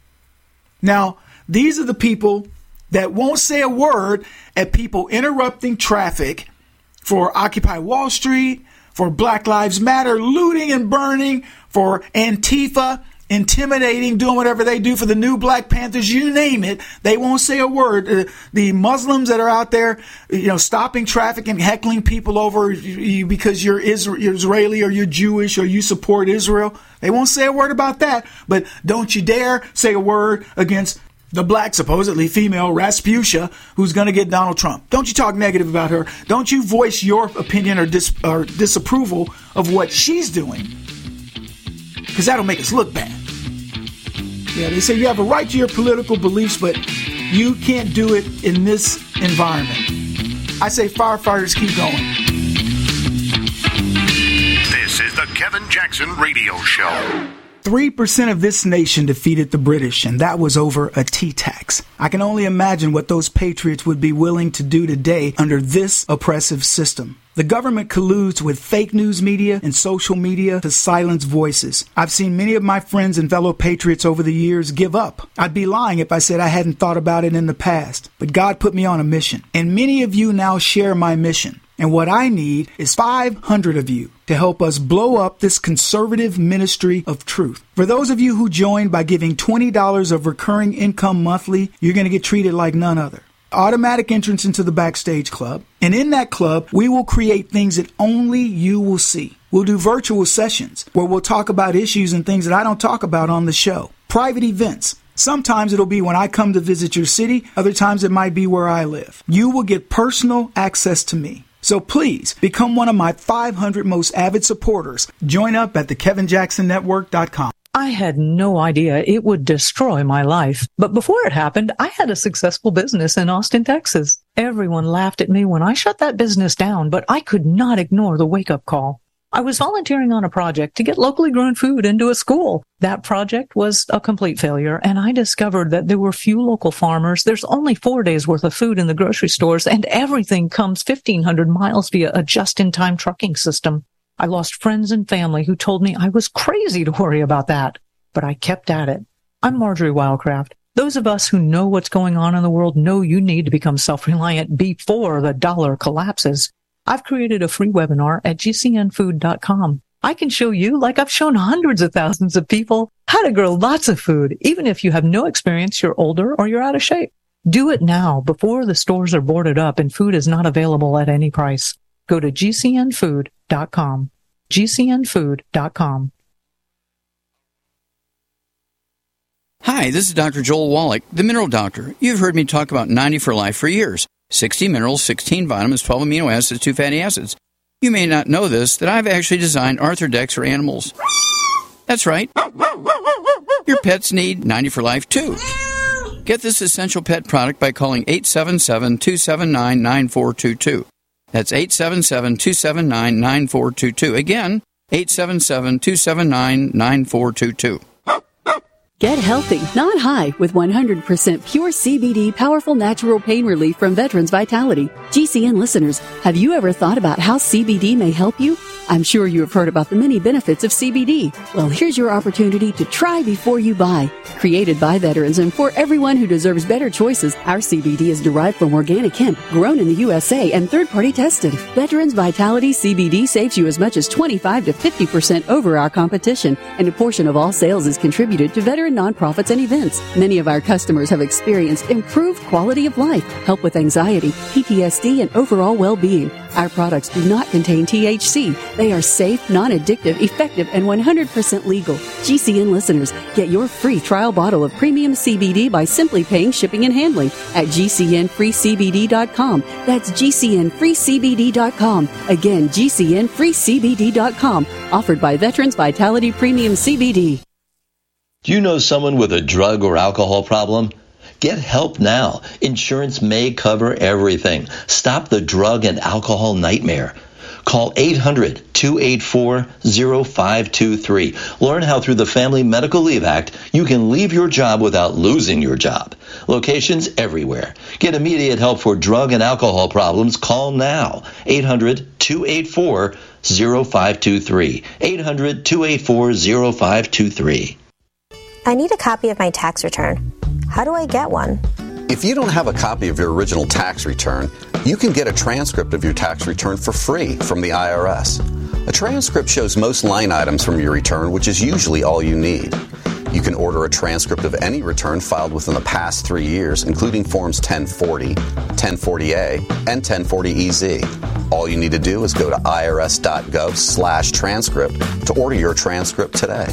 Now, these are the people that won't say a word at people interrupting traffic for Occupy Wall Street, for Black Lives Matter, looting and burning, for Antifa, intimidating, doing whatever they do for the new Black Panthers, you name it. They won't say a word. Uh, the Muslims that are out there, you know, stopping traffic and heckling people over you because you're Israeli or you're Jewish or you support Israel, they won't say a word about that. But don't you dare say a word against the black, supposedly female Rasputia, who's going to get Donald Trump. Don't you talk negative about her. Don't you voice your opinion or, dis- or disapproval of what she's doing, because that'll make us look bad. Yeah, they say you have a right to your political beliefs, but you can't do it in this environment. I say firefighters, keep going. This is the Kevin Jackson Radio Show. Three percent of this nation defeated the British, and that was over a tea tax. I can only imagine what those patriots would be willing to do today under this oppressive system. The government colludes with fake news media and social media to silence voices. I've seen many of my friends and fellow patriots over the years give up. I'd be lying if I said I hadn't thought about it in the past. But God put me on a mission, and many of you now share my mission. And what I need is five hundred of you to help us blow up this conservative ministry of truth. For those of you who join by giving twenty dollars of recurring income monthly, you're going to get treated like none other. Automatic entrance into the Backstage Club. And in that club, we will create things that only you will see. We'll do virtual sessions where we'll talk about issues and things that I don't talk about on the show. Private events. Sometimes it'll be when I come to visit your city. Other times it might be where I live. You will get personal access to me. So please become one of my five hundred most avid supporters. Join up at the kevin jackson network dot com. I had no idea it would destroy my life. But before it happened, I had a successful business in Austin, Texas. Everyone laughed at me when I shut that business down, but I could not ignore the wake-up call. I was volunteering on a project to get locally grown food into a school. That project was a complete failure, and I discovered that there were few local farmers. There's only four days worth of food in the grocery stores, and everything comes fifteen hundred miles via a just-in-time trucking system. I lost friends and family who told me I was crazy to worry about that, but I kept at it. I'm Marjorie Wildcraft. Those of us who know what's going on in the world know you need to become self-reliant before the dollar collapses. I've created a free webinar at g c n food dot com. I can show you, like I've shown hundreds of thousands of people, how to grow lots of food, even if you have no experience, you're older, or you're out of shape. Do it now before the stores are boarded up and food is not available at any price. Go to g c n food dot com. g c n food dot com. Hi, this is Doctor Joel Wallach, the Mineral Doctor. You've heard me talk about ninety for Life for years. sixty minerals, sixteen vitamins, twelve amino acids, two fatty acids. You may not know this, that I've actually designed Arthrodex for animals. That's right. Your pets need ninety for Life, too. Get this essential pet product by calling eight seven seven, two seven nine, nine four two two. That's eight seven seven, two seven nine, nine four two two. Again, eight seven seven, two seven nine, nine four two two. Get healthy, not high, with one hundred percent pure C B D powerful natural pain relief from Veterans Vitality. G C N listeners, have you ever thought about how C B D may help you? I'm sure you have heard about the many benefits of C B D. Well, here's your opportunity to try before you buy. Created by veterans and for everyone who deserves better choices, our C B D is derived from organic hemp, grown in the U S A and third-party tested. Veterans Vitality C B D saves you as much as twenty-five to fifty percent over our competition, and a portion of all sales is contributed to veteran nonprofits and events. Many of our customers have experienced improved quality of life, help with anxiety, P T S D, and overall well-being. Our products do not contain T H C. They are safe, non-addictive, effective, and one hundred percent legal. G C N listeners, get your free trial bottle of premium C B D by simply paying shipping and handling at G C N free C B D dot com. That's G C N free C B D dot com. Again, G C N free C B D dot com. Offered by Veterans Vitality Premium C B D. Do you know someone with a drug or alcohol problem? Get help now. Insurance may cover everything. Stop the drug and alcohol nightmare. Call eight hundred, two eight four, zero five two three. Learn how through the Family Medical Leave Act, you can leave your job without losing your job. Locations everywhere. Get immediate help for drug and alcohol problems. Call now. eight hundred, two eight four, zero five two three. eight hundred, two eight four, zero five two three. I need a copy of my tax return. How do I get one? If you don't have a copy of your original tax return, you can get a transcript of your tax return for free from the I R S. A transcript shows most line items from your return, which is usually all you need. You can order a transcript of any return filed within the past three years, including Forms ten forty, ten forty A, and ten forty E Z. All you need to do is go to irs.gov slash transcript to order your transcript today.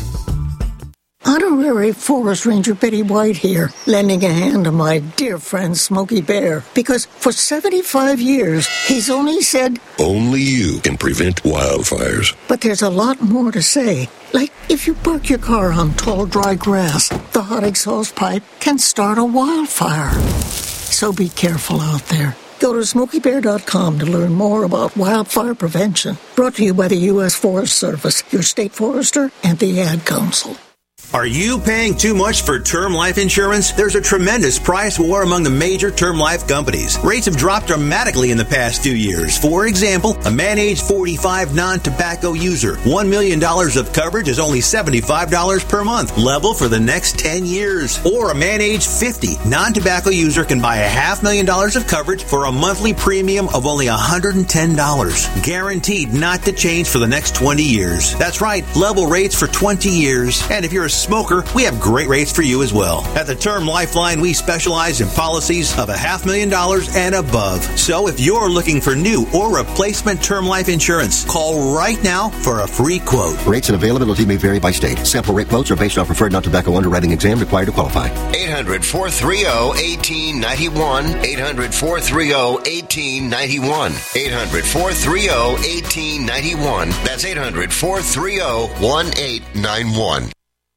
Honorary Forest Ranger Betty White here, lending a hand to my dear friend Smokey Bear, because for seventy-five years, he's only said, only you can prevent wildfires. But there's a lot more to say. Like, if you park your car on tall, dry grass, the hot exhaust pipe can start a wildfire. So be careful out there. Go to smokey bear dot com to learn more about wildfire prevention. Brought to you by the U S Forest Service, your state forester, and the Ad Council. Are you paying too much for term life insurance? There's a tremendous price war among the major term life companies. Rates have dropped dramatically in the past two years. For example, a man age forty-five non-tobacco user, one million dollars of coverage is only seventy-five dollars per month, level for the next ten years. Or a man age fifty non-tobacco user can buy a half million dollars of coverage for a monthly premium of only one hundred ten dollars. Guaranteed not to change for the next twenty years. That's right, level rates for twenty years. And if you're a smoker, we have great rates for you as well. At the Term Lifeline, we specialize in policies of a half million dollars and above. So if you're looking for new or replacement term life insurance, call right now for a free quote. Rates and availability may vary by state. Sample rate quotes are based on preferred non-tobacco underwriting exam required to qualify. eight hundred, four three zero, one eight nine one. eight hundred, four three zero, one eight nine one. eight hundred, four three zero, one eight nine one. That's eight hundred, four three zero, one eight nine one.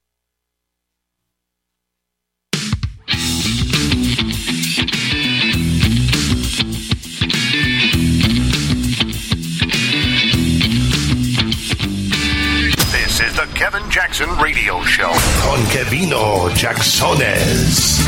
This is the Kevin Jackson Radio Show. Con Kevino Jacksones.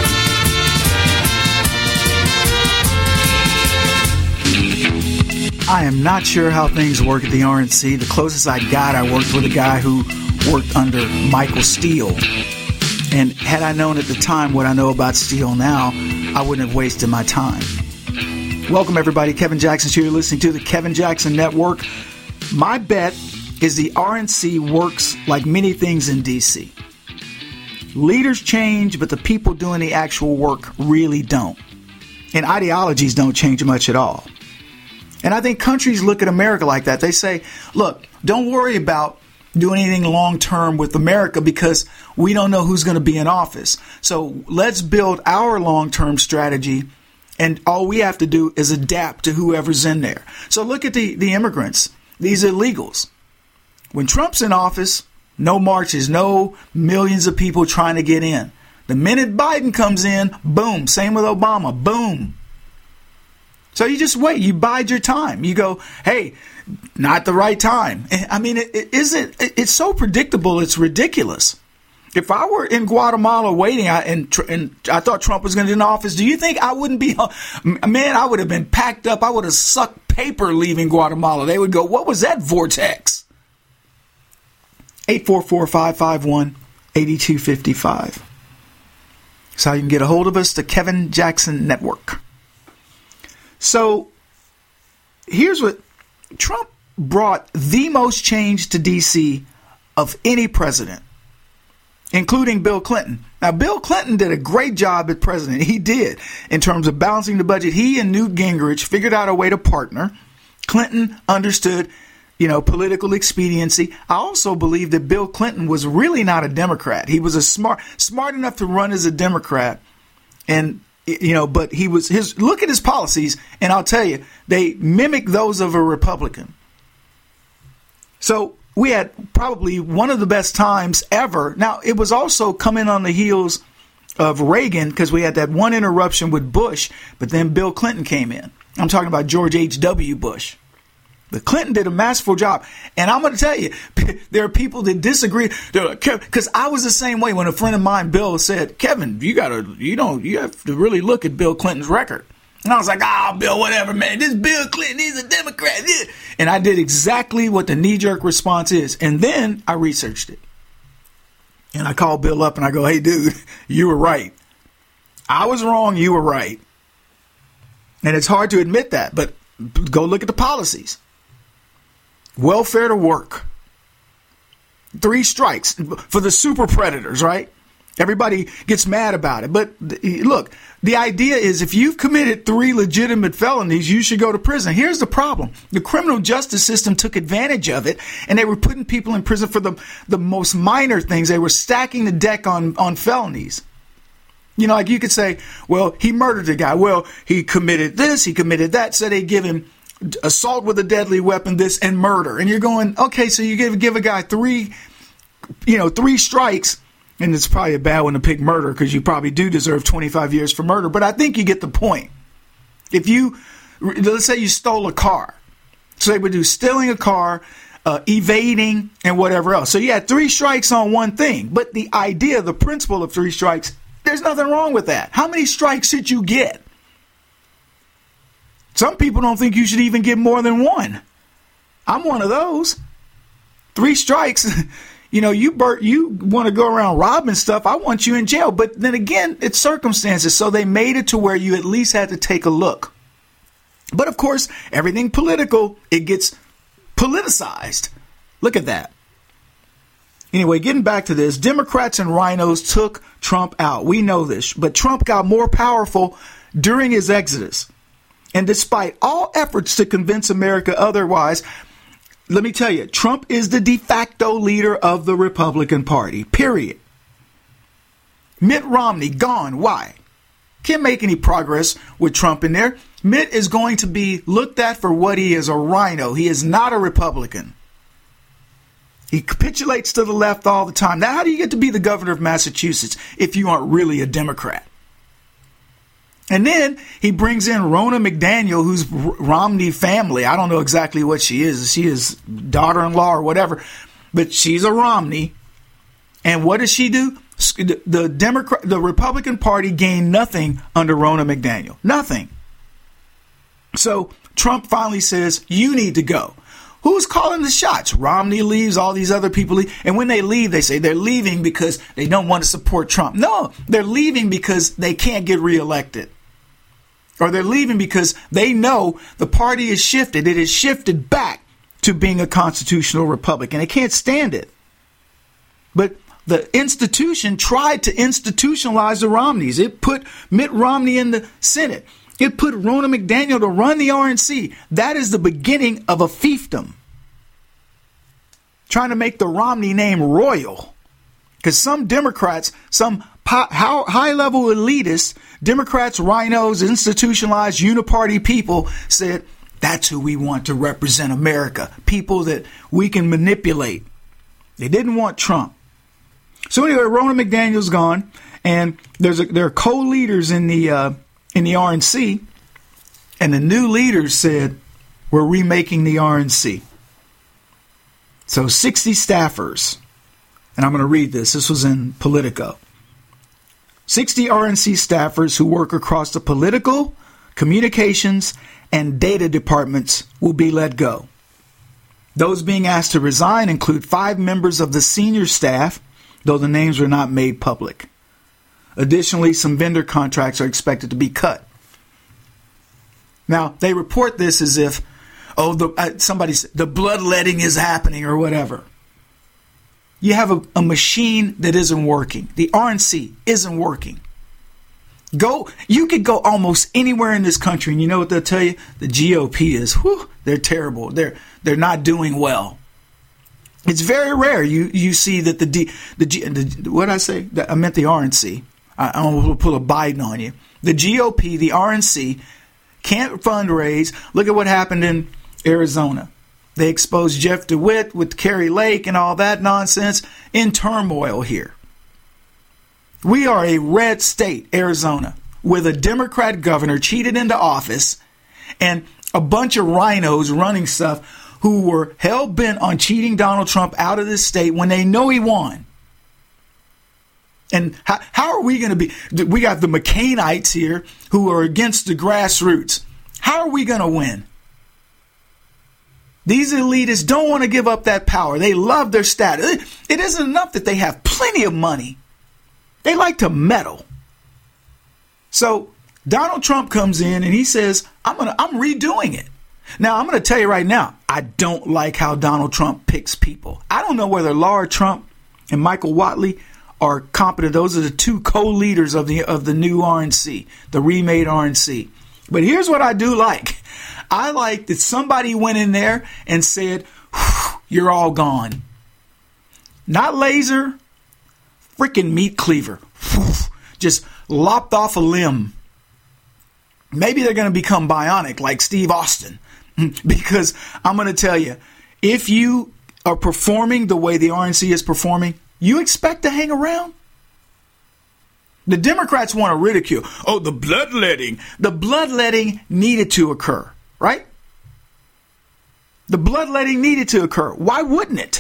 I am not sure how things work at the R N C. The closest I got, I worked with a guy who worked under Michael Steele. And had I known at the time what I know about Steele now, I wouldn't have wasted my time. Welcome, everybody. Kevin Jackson's here. You're listening to the Kevin Jackson Network. My bet is the R N C works like many things in D C. Leaders change, but the people doing the actual work really don't. And ideologies don't change much at all. And I think countries look at America like that. They say, look, don't worry about doing anything long-term with America because we don't know who's going to be in office. So let's build our long-term strategy, and all we have to do is adapt to whoever's in there. So look at the, the immigrants, these illegals. When Trump's in office, no marches, no millions of people trying to get in. The minute Biden comes in, boom, same with Obama, boom. So you just wait. You bide your time. You go, hey, not the right time. I mean, it, it isn't. It's so predictable. It's ridiculous. If I were in Guatemala waiting I, and, and I thought Trump was going to get in office, do you think I wouldn't be, man, I would have been packed up. I would have sucked paper leaving Guatemala. They would go, what was that vortex? eight four four, five five one, eight two five five. That's how you can get a hold of us, the Kevin Jackson Network. So here's what Trump brought the most change to D C of any president, including Bill Clinton. Now, Bill Clinton did a great job as president. He did in terms of balancing the budget. He and Newt Gingrich figured out a way to partner. Clinton understood, you know, political expediency. I also believe that Bill Clinton was really not a Democrat. He was a smart, smart enough to run as a Democrat. And, you know, but he was his, look at his policies. And I'll tell you, they mimic those of a Republican. So we had probably one of the best times ever. Now, it was also coming on the heels of Reagan because we had that one interruption with Bush, but then Bill Clinton came in. I'm talking about George H W. Bush. But Clinton did a masterful job. And I'm going to tell you, there are people that disagree. Because I was the same way when a friend of mine, Bill, said, Kevin, you got to, you know, you have to really look at Bill Clinton's record. And I was like, ah, oh, Bill, whatever, man. This Bill Clinton, he's a Democrat. And I did exactly what the knee-jerk response is. And then I researched it. And I called Bill up and I go, hey, dude, you were right. I was wrong. You were right. And it's hard to admit that, but go look at the policies. Welfare to work. Three strikes for the super predators, right? Everybody gets mad about it. But look, the idea is if you've committed three legitimate felonies, you should go to prison. Here's the problem. The criminal justice system took advantage of it, and they were putting people in prison for the, the most minor things. They were stacking the deck on, on felonies. You know, like you could say, well, he murdered a guy. Well, he committed this, he committed that. So they give him assault with a deadly weapon, this, and murder. And you're going, okay, so you give, give a guy three, you know, three strikes. And it's probably a bad one to pick murder because you probably do deserve twenty-five years for murder. But I think you get the point. If you, let's say you stole a car. So they would do stealing a car, uh, evading, and whatever else. So you had three strikes on one thing. But the idea, the principle of three strikes, there's nothing wrong with that. How many strikes should you get? Some people don't think you should even get more than one. I'm one of those. Three strikes. You know, you Bert, you want to go around robbing stuff. I want you in jail. But then again, it's circumstances. So they made it to where you at least had to take a look. But of course, everything political, it gets politicized. Look at that. Anyway, getting back to this, Democrats and rhinos took Trump out. We know this. But Trump got more powerful during his exodus. And despite all efforts to convince America otherwise, let me tell you, Trump is the de facto leader of the Republican Party, period. Mitt Romney, gone. Why? Can't make any progress with Trump in there. Mitt is going to be looked at for what he is, a rhino. He is not a Republican. He capitulates to the left all the time. Now, how do you get to be the governor of Massachusetts if you aren't really a Democrat? And then he brings in Ronna McDaniel, who's Romney family. I don't know exactly what she is. She is daughter-in-law or whatever, but she's a Romney. And what does she do? The Democrat, the Republican Party gained nothing under Ronna McDaniel. Nothing. So Trump finally says, you need to go. Who's calling the shots? Romney leaves, all these other people leave. And when they leave, they say they're leaving because they don't want to support Trump. No, they're leaving because they can't get reelected. Or they're leaving because they know the party is shifted. It has shifted back to being a constitutional republic, and they can't stand it. But the institution tried to institutionalize the Romneys. It put Mitt Romney in the Senate. It put Ronna McDaniel to run the R N C. That is the beginning of a fiefdom. Trying to make the Romney name royal. Because some Democrats, some high-level elitists, Democrats, rhinos, institutionalized, uniparty people said, that's who we want to represent America. People that we can manipulate. They didn't want Trump. So anyway, Ronna McDaniel's gone, and there's a, there are co-leaders in the uh, in the R N C, and the new leaders said, we're remaking the R N C. So sixty staffers, And I'm going to read this. This was in Politico. sixty R N C staffers who work across the political, communications, and data departments will be let go. Those being asked to resign include five members of the senior staff, though the names were not made public. Additionally, some vendor contracts are expected to be cut. Now, they report this as if, oh, the, uh, somebody said the bloodletting is happening or whatever. You have a, a machine that isn't working. The R N C isn't working. Go. You could go almost anywhere in this country, and you know what they'll tell you? The G O P is, whew, they're terrible. They're they're not doing well. It's very rare you you see that the D, the, G, the what did I say? I meant the R N C. I, I'm going to pull a Biden on you. The G O P, the R N C, can't fundraise. Look at what happened in Arizona. They exposed Jeff DeWitt with Kerry Lake and all that nonsense in turmoil here. We are a red state, Arizona, with a Democrat governor cheated into office and a bunch of rhinos running stuff who were hell-bent on cheating Donald Trump out of this state when they know he won. And how, how are we going to be? We got the McCainites here who are against the grassroots. How are we going to win? These elitists don't want to give up that power. They love their status. It isn't enough that they have plenty of money. They like to meddle. So Donald Trump comes in and he says, I'm gonna, I'm redoing it. Now, I'm going to tell you right now, I don't like how Donald Trump picks people. I don't know whether Laura Trump and Michael Whatley are competent. Those are the two co-leaders of the of the new R N C, the remade R N C. But here's what I do like. I like that somebody went in there and said, you're all gone. Not laser, freaking meat cleaver. Just lopped off a limb. Maybe they're going to become bionic like Steve Austin. Because I'm going to tell you, if you are performing the way the R N C is performing, you expect to hang around? The Democrats want to ridicule. Oh, the bloodletting. The bloodletting needed to occur, right? The bloodletting needed to occur. Why wouldn't it?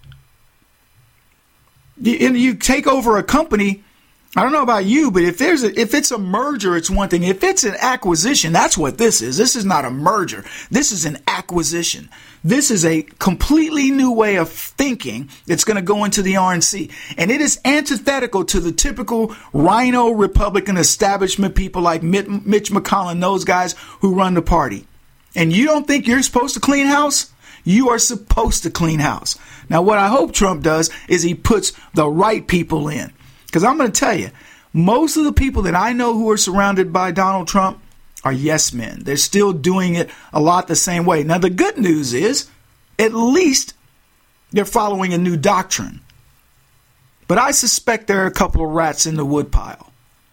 And you take over a company. I don't know about you, but if there's a, if it's a merger, it's one thing. If it's an acquisition, that's what this is. This is not a merger. This is an acquisition. This is a completely new way of thinking that's going to go into the R N C. And it is antithetical to the typical rhino Republican establishment people like Mitch McConnell, those guys who run the party. And you don't think you're supposed to clean house? You are supposed to clean house. Now, what I hope Trump does is he puts the right people in. Because I'm going to tell you, most of the people that I know who are surrounded by Donald Trump are yes men. They're still doing it a lot the same way. Now, the good news is, at least they're following a new doctrine. But I suspect there are a couple of rats in the woodpile.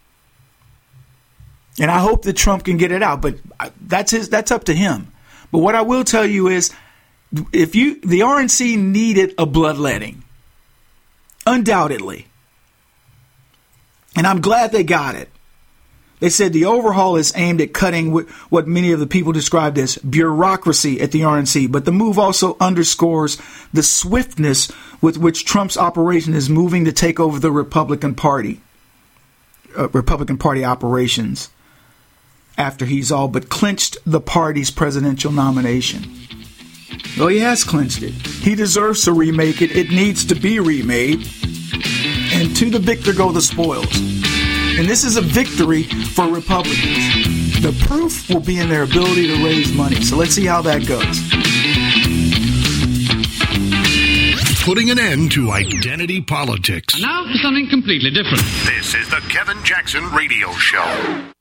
And I hope that Trump can get it out. But that's his, that's up to him. But what I will tell you is, if you the R N C needed a bloodletting, undoubtedly. And I'm glad they got it. They said the overhaul is aimed at cutting what many of the people described as bureaucracy at the R N C. But the move also underscores the swiftness with which Trump's operation is moving to take over the Republican Party, uh, Republican Party operations, after he's all but clinched the party's presidential nomination. Well, he has clinched it. He deserves to remake it. It needs to be remade. And to the victor go the spoils. And this is a victory for Republicans. The proof will be in their ability to raise money. So let's see how that goes. Putting an end to identity politics. Now for something completely different. This is the Kevin Jackson Radio Show.